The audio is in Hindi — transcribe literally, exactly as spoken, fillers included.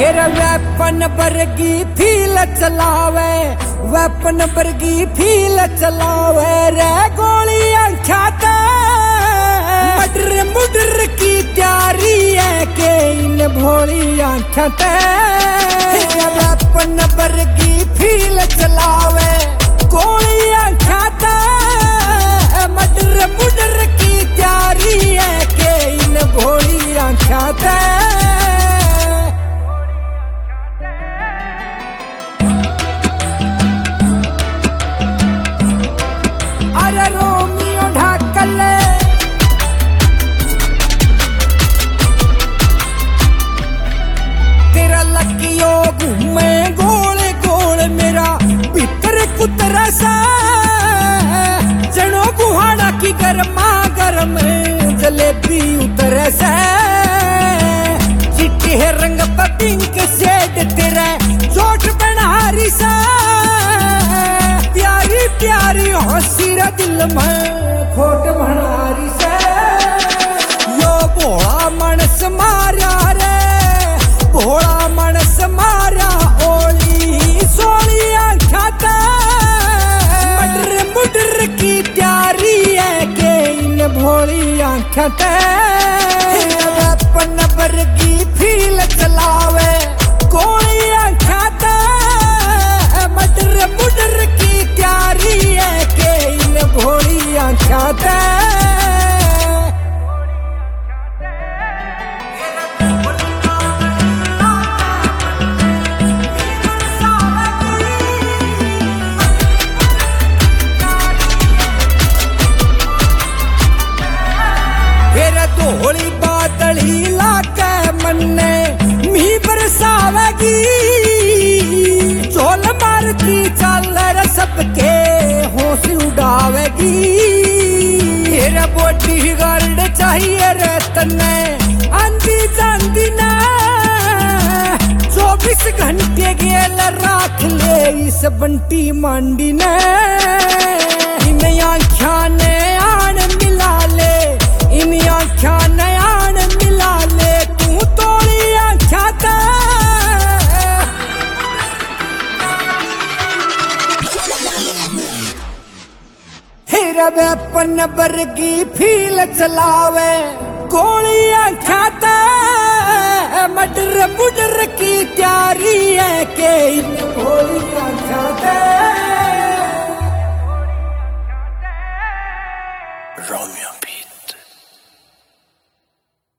फिर वेपन वर्गी फील चलावे, वेपन वर्गी फील चलावे रे गोलियां खाते। मडर मुडर की तैयारी है के इन भोलियां खाते। वेपन वर्गी फील चलावे गोलियां खाते। मडर मुडर की तैयारी है के इन भोलियां खाते। अरे रोमियो ढाकल तेरा लकियो घूमे गोल गोल मेरा भीतर कुतर सा। जनो गुहाड़ा की गर्मा गर्म जलेबी उतर से। चिट्टे रंग पर पिंक शेड तेरा चोट बनहारी सा। प्यारी प्यारी हसीरा दिल में खोट भंडारी से। यो भोला मनस मारा रे, भोला मनस मारा ओली सोलियां खाता। मडर मुडर की तैयारी है के इन भोलियां खाते। वेपन वर्गी फील चलावे गोलियां खाता। मडर मुडर की तैयारी है के इन भोलियां खाते। फिर धोली बादली लाके मन्ने मी बरसावेगी। चोल मारती चल सबके होश उड़ावेगी। फिर बोटी गार्ड चाहिए रे तन्ने आंधी जांदी ना। चौबीस घंटे गेल राख ले इस बंटी मांडी ने। इन आँखा ने आन मिला ले, इन आँखा ने आन मिला ले तू तोली आँखा ता। हेरा वेपन वर्गी फील चलावे गोलियां खाता। मडर मुडर की तैयारी है के इन गोलियां खाते। Romeo.